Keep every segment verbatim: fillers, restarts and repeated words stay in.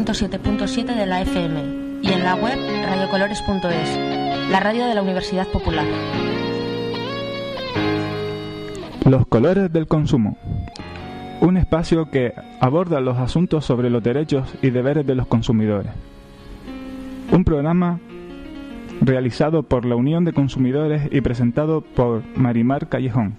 ciento siete punto siete de la F M y en la web radiocolores punto es, la radio de la Universidad Popular. Los colores del consumo. Un espacio que aborda los asuntos sobre los derechos y deberes de los consumidores. Un programa realizado por la Unión de Consumidores y presentado por Marimar Callejón.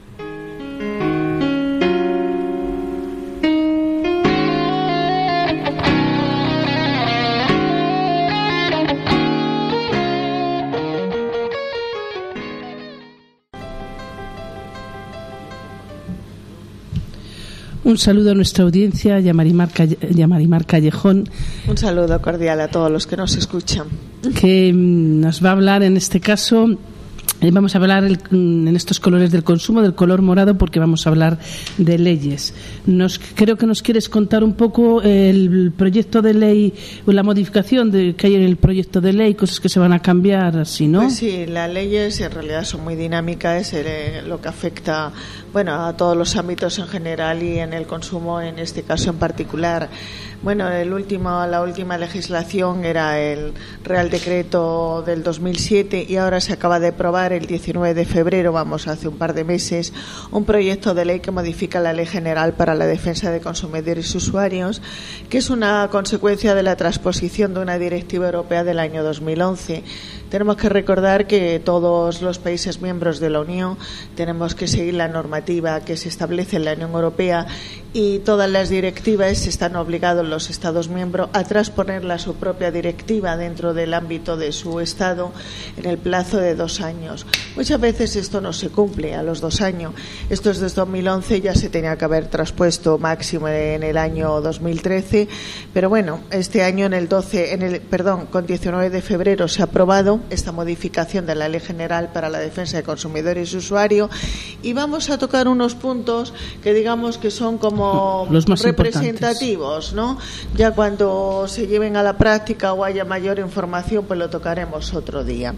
Un saludo a nuestra audiencia y a Marimar, Calle, y a Marimar Callejón. Un saludo cordial a todos los que nos escuchan. Que nos va a hablar en este caso, eh, vamos a hablar el, en estos colores del consumo, del color morado, porque vamos a hablar de leyes. Nos, creo que nos quieres contar un poco el proyecto de ley, la modificación de, que hay en el proyecto de ley, cosas que se van a cambiar, así, ¿no? Pues sí, las leyes en realidad son muy dinámicas, eh, lo que afecta, bueno, a todos los ámbitos en general y en el consumo en este caso en particular. Bueno, el último, la última legislación era el Real Decreto del dos mil siete y ahora se acaba de aprobar el diecinueve de febrero, vamos, hace un par de meses, un proyecto de ley que modifica la Ley General para la Defensa de Consumidores y Usuarios, que es una consecuencia de la transposición de una directiva europea del año dos mil once. Tenemos que recordar que todos los países miembros de la Unión tenemos que seguir la normativa que se establece en la Unión Europea y todas las directivas están obligados los Estados miembros a transponerla a su propia directiva dentro del ámbito de su Estado en el plazo de dos años. Muchas veces esto no se cumple a los dos años. Esto es desde dos mil once, ya se tenía que haber traspuesto máximo en el año dos mil trece, pero bueno, este año en el doce, en el perdón, con diecinueve de febrero se ha aprobado esta modificación de la Ley General para la Defensa de Consumidores y Usuarios y vamos a tocar unos puntos que digamos que son como los más representativos, ¿no? Ya cuando se lleven a la práctica o haya mayor información, pues lo tocaremos otro día.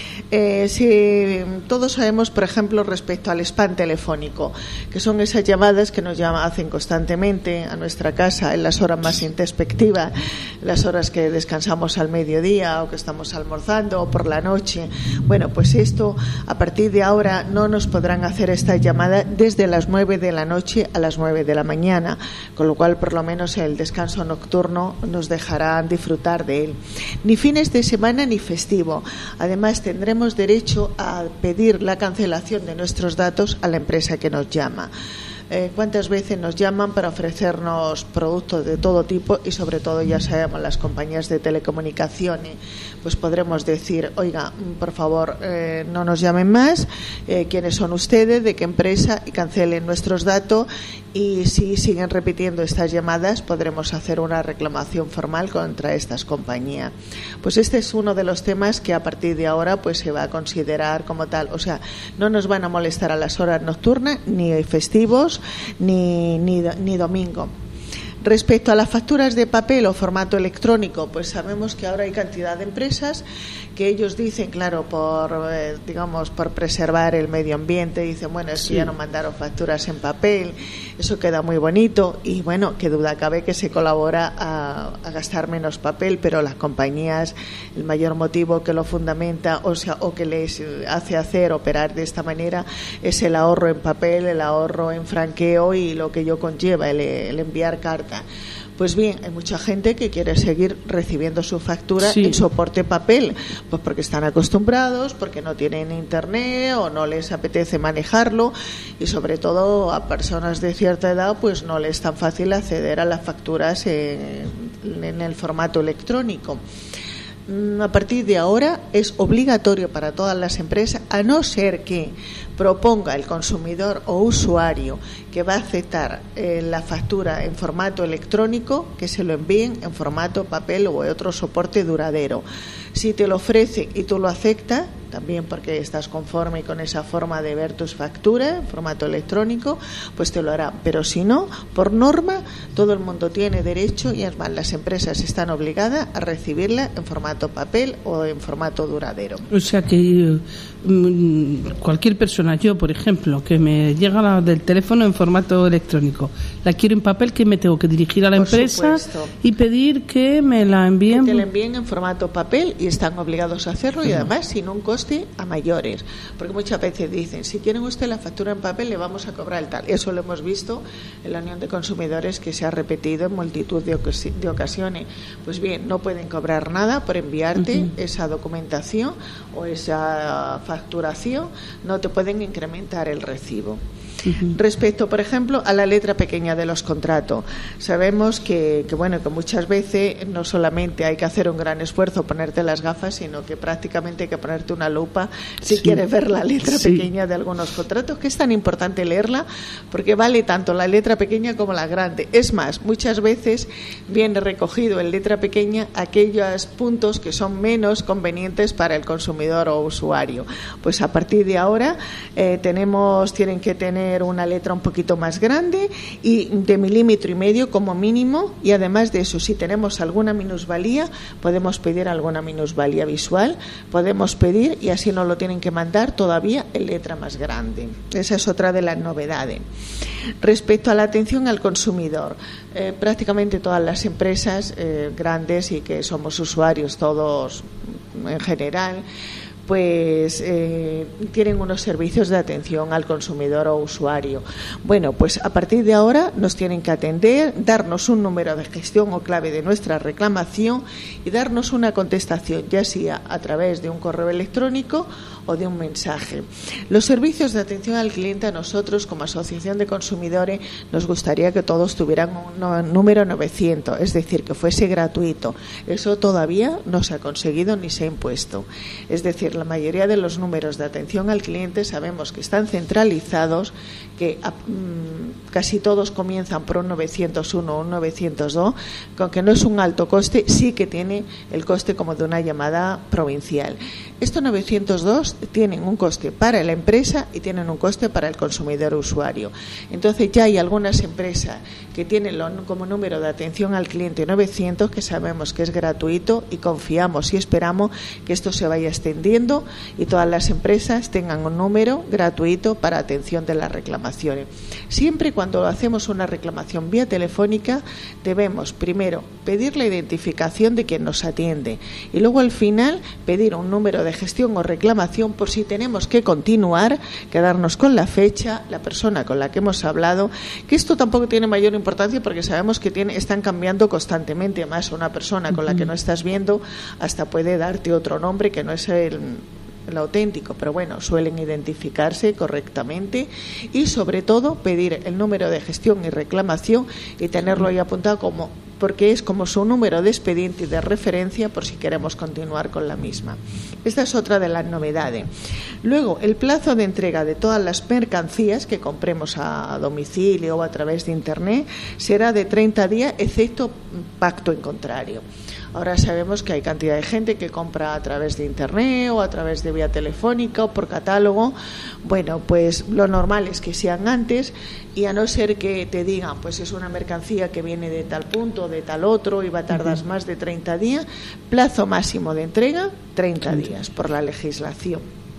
Eh, si todos sabemos, por ejemplo, respecto al spam telefónico, que son esas llamadas que nos llama, hacen constantemente a nuestra casa en las horas más introspectivas, las horas que descansamos al mediodía o que estamos almorzando o por la noche. Bueno, pues esto, a partir de ahora, no nos podrán hacer esta llamada desde las nueve de la noche a las nueve de la mañana, con lo cual, por lo menos, el descanso nocturno nos dejarán disfrutar de él. Ni fines de semana ni festivo. Además, tendremos derecho a pedir la cancelación de nuestros datos a la empresa que nos llama. Eh, ¿Cuántas veces nos llaman para ofrecernos productos de todo tipo y sobre todo, ya sabemos, las compañías de telecomunicaciones? Pues podremos decir, oiga, por favor, eh, no nos llamen más, eh, quiénes son ustedes, de qué empresa, y cancelen nuestros datos, y si siguen repitiendo estas llamadas podremos hacer una reclamación formal contra estas compañías. Pues este es uno de los temas que a partir de ahora pues se va a considerar como tal, o sea, no nos van a molestar a las horas nocturnas, ni festivos, ni, ni, ni domingo. Respecto a las facturas de papel o formato electrónico, pues sabemos que ahora hay cantidad de empresas que ellos dicen, claro, por eh, digamos por preservar el medio ambiente, dicen, bueno, es que sí, ya no mandaron facturas en papel, eso queda muy bonito y bueno, qué duda cabe que se colabora a, a gastar menos papel, pero las compañías, el mayor motivo que lo fundamenta, o sea, o que les hace hacer operar de esta manera es el ahorro en papel, el ahorro en franqueo y lo que ello conlleva, el, el enviar carta. Pues bien, hay mucha gente que quiere seguir recibiendo su factura sí. en soporte papel, pues porque están acostumbrados, porque no tienen internet o no les apetece manejarlo y sobre todo a personas de cierta edad pues no les es tan fácil acceder a las facturas en, en el formato electrónico. A partir de ahora es obligatorio para todas las empresas, a no ser que proponga el consumidor o usuario que va a aceptar eh, la factura en formato electrónico, que se lo envíen en formato papel o otro soporte duradero. Si te lo ofrece y tú lo aceptas, también porque estás conforme con esa forma de ver tus facturas en formato electrónico, pues te lo hará. Pero si no, por norma, todo el mundo tiene derecho, y además las empresas están obligadas a recibirla en formato papel o en formato duradero. O sea que mm, cualquier persona, yo por ejemplo, que me llega la del teléfono en formato electrónico, la quiero en papel, que me tengo que dirigir a la por empresa supuesto. Y pedir que me la envíen. Que te la envíen en formato papel, y están obligados a hacerlo, y además sin un coste a mayores, porque muchas veces dicen, si quieren usted la factura en papel le vamos a cobrar el tal. Eso lo hemos visto en la Unión de Consumidores, que se ha repetido en multitud de, ocasi- de ocasiones. Pues bien, no pueden cobrar nada por enviarte uh-huh. esa documentación o esa facturación, no te pueden incrementar el recibo. Uh-huh. Respecto, por ejemplo, a la letra pequeña de los contratos, sabemos que, que bueno, que muchas veces no solamente hay que hacer un gran esfuerzo ponerte las gafas, sino que prácticamente hay que ponerte una lupa si sí. quieres ver la letra sí. pequeña de algunos contratos, que es tan importante leerla, porque vale tanto la letra pequeña como la grande. Es más, muchas veces viene recogido en letra pequeña aquellos puntos que son menos convenientes para el consumidor o usuario. Pues a partir de ahora eh, tenemos, tienen que tener una letra un poquito más grande y de milímetro y medio como mínimo, y además de eso, si tenemos alguna minusvalía, podemos pedir alguna minusvalía visual, podemos pedir, y así nos lo tienen que mandar todavía en letra más grande. Esa es otra de las novedades. Respecto a la atención al consumidor, eh, prácticamente todas las empresas eh, grandes, y que somos usuarios todos en general, pues eh, tienen unos servicios de atención al consumidor o usuario. Bueno, pues a partir de ahora nos tienen que atender, darnos un número de gestión o clave de nuestra reclamación y darnos una contestación, ya sea a través de un correo electrónico o de un mensaje. Los servicios de atención al cliente, a nosotros como Asociación de Consumidores nos gustaría que todos tuvieran un número novecientos, es decir, que fuese gratuito. Eso todavía no se ha conseguido ni se ha impuesto. Es decir, la mayoría de los números de atención al cliente sabemos que están centralizados, que mm, casi todos comienzan por un novecientos uno o un novecientos dos, con que no es un alto coste, sí que tiene el coste como de una llamada provincial. Estos novecientos dos tienen un coste para la empresa y tienen un coste para el consumidor usuario. Entonces ya hay algunas empresas que tienen como número de atención al cliente novecientos, que sabemos que es gratuito, y confiamos y esperamos que esto se vaya extendiendo y todas las empresas tengan un número gratuito para atención de las reclamaciones. Siempre cuando hacemos una reclamación vía telefónica debemos primero pedir la identificación de quien nos atiende y luego al final pedir un número de gestión o reclamación por si tenemos que continuar, quedarnos con la fecha, la persona con la que hemos hablado, que esto tampoco tiene mayor importancia porque sabemos que tiene, están cambiando constantemente. Más una persona con la que no estás viendo hasta puede darte otro nombre que no es el el auténtico, pero bueno, suelen identificarse correctamente, y sobre todo pedir el número de gestión y reclamación y tenerlo ahí apuntado, como porque es como su número de expediente y de referencia por si queremos continuar con la misma. Esta es otra de las novedades. Luego, el plazo de entrega de todas las mercancías que compremos a domicilio o a través de Internet será de treinta días, excepto pacto en contrario. Ahora sabemos que hay cantidad de gente que compra a través de Internet o a través de vía telefónica o por catálogo. Bueno, pues lo normal es que sean antes, y a no ser que te digan, pues es una mercancía que viene de tal punto, de tal otro, y va a tardar uh-huh. más de treinta días, plazo máximo de entrega, treinta días por la legislación.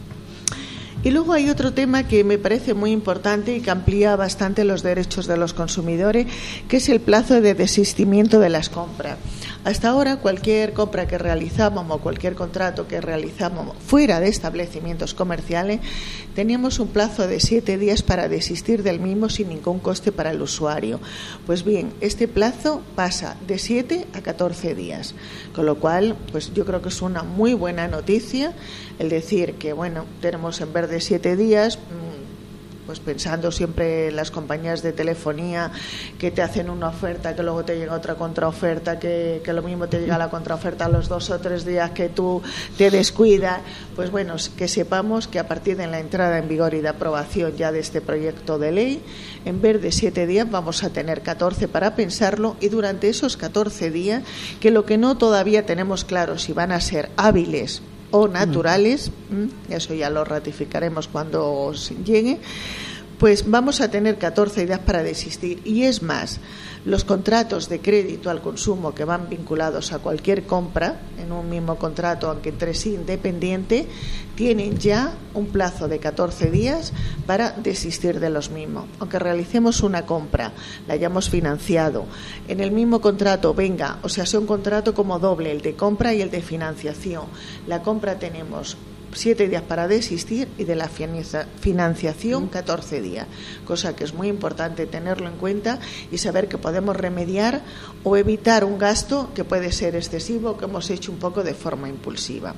Y luego hay otro tema que me parece muy importante y que amplía bastante los derechos de los consumidores, que es el plazo de desistimiento de las compras. Hasta ahora, cualquier compra que realizábamos o cualquier contrato que realizábamos fuera de establecimientos comerciales, teníamos un plazo de siete días para desistir del mismo sin ningún coste para el usuario. Pues bien, este plazo pasa de siete a catorce días, con lo cual, pues yo creo que es una muy buena noticia el decir que, bueno, tenemos en vez de siete días, pues pensando siempre en las compañías de telefonía que te hacen una oferta, que luego te llega otra contraoferta, que, que lo mismo te llega la contraoferta a los dos o tres días que tú te descuidas. Pues bueno, que sepamos que a partir de la entrada en vigor y de aprobación ya de este proyecto de ley, en vez de siete días vamos a tener catorce para pensarlo, y durante esos catorce días, que lo que no todavía tenemos claro si van a ser hábiles o naturales, eso ya lo ratificaremos cuando llegue, pues vamos a tener catorce días para desistir. Y es más, los contratos de crédito al consumo que van vinculados a cualquier compra en un mismo contrato, aunque entre sí independiente, tienen ya un plazo de catorce días para desistir de los mismos. Aunque realicemos una compra, la hayamos financiado, en el mismo contrato venga, o sea, sea un contrato como doble, el de compra y el de financiación. La compra tenemos siete días para desistir y de la financiación catorce días, cosa que es muy importante tenerlo en cuenta y saber que podemos remediar o evitar un gasto que puede ser excesivo, que hemos hecho un poco de forma impulsiva.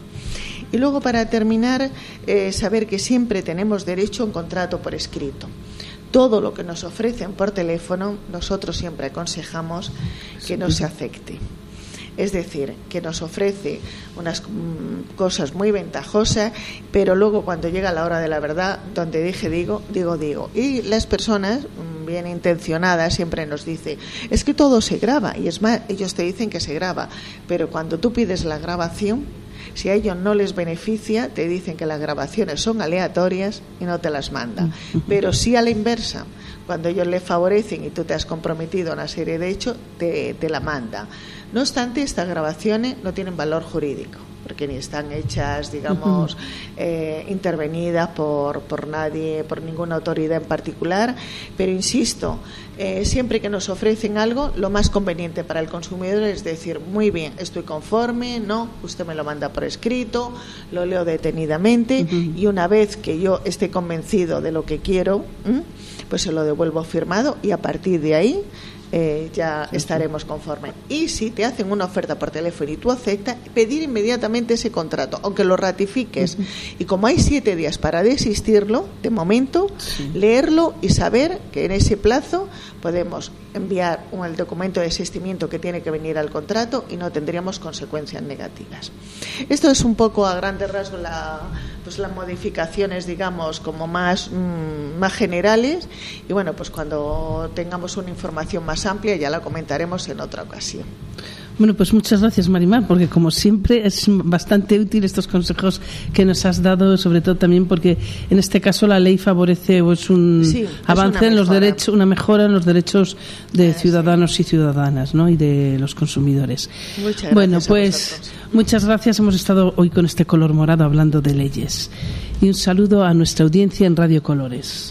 Y luego, para terminar, eh, saber que siempre tenemos derecho a un contrato por escrito. Todo lo que nos ofrecen por teléfono, nosotros siempre aconsejamos que no se acepte. Es decir, que nos ofrece unas mm, cosas muy ventajosas, pero luego cuando llega la hora de la verdad, donde dije digo, digo, digo. Y las personas mm, bien intencionadas siempre nos dicen, es que todo se graba, y es más, ellos te dicen que se graba, pero cuando tú pides la grabación, si a ellos no les beneficia, te dicen que las grabaciones son aleatorias y no te las mandan. Pero si a la inversa, cuando ellos les favorecen y tú te has comprometido a una serie de hechos, te, te la manda. No obstante, estas grabaciones no tienen valor jurídico, porque ni están hechas, digamos, uh-huh. eh, intervenidas por, por nadie, por ninguna autoridad en particular, pero insisto, eh, siempre que nos ofrecen algo, lo más conveniente para el consumidor es decir, muy bien, estoy conforme, no, usted me lo manda por escrito, lo leo detenidamente, uh-huh. y una vez que yo esté convencido de lo que quiero, ¿m? pues se lo devuelvo firmado y a partir de ahí Eh, ya estaremos conformes. Y si te hacen una oferta por teléfono y tú aceptas, pedir inmediatamente ese contrato, aunque lo ratifiques. Uh-huh. Y como hay siete días para desistirlo, de momento, sí. leerlo y saber que en ese plazo podemos enviar un, el documento de desistimiento que tiene que venir al contrato y no tendríamos consecuencias negativas. Esto es un poco a grandes rasgos la, pues las modificaciones, digamos, como más, mmm, más generales. Y bueno, pues cuando tengamos una información más amplia ya la comentaremos en otra ocasión. Bueno, pues muchas gracias, Marimar, porque como siempre es bastante útil estos consejos que nos has dado, sobre todo también porque en este caso la ley favorece o es un sí, avance es en los derechos, una mejora en los derechos de ciudadanos sí. y ciudadanas, ¿no? Y de los consumidores. Muchas gracias. Bueno, pues muchas gracias. Hemos estado hoy con este color morado hablando de leyes. Y un saludo a nuestra audiencia en Radio Colores.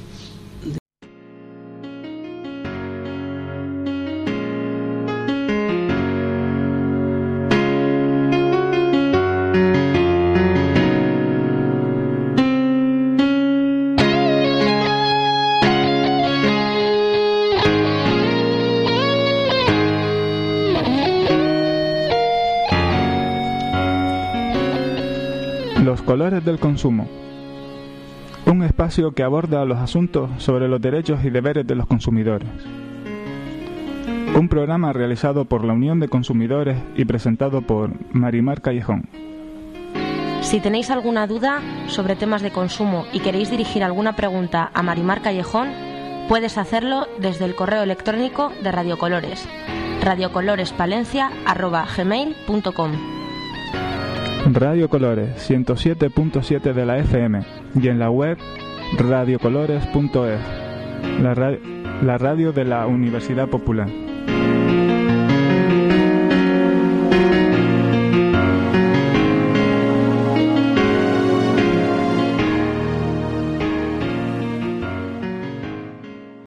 Los colores del consumo. Un espacio que aborda los asuntos sobre los derechos y deberes de los consumidores. Un programa realizado por la Unión de Consumidores y presentado por Marimar Callejón. Si tenéis alguna duda sobre temas de consumo y queréis dirigir alguna pregunta a Marimar Callejón, puedes hacerlo desde el correo electrónico de Radio Colores, radiocolorespalencia arroba gmail punto com. Radio Colores ciento siete punto siete de la F M y en la web radiocolores punto es, la, ra- la radio de la Universidad Popular.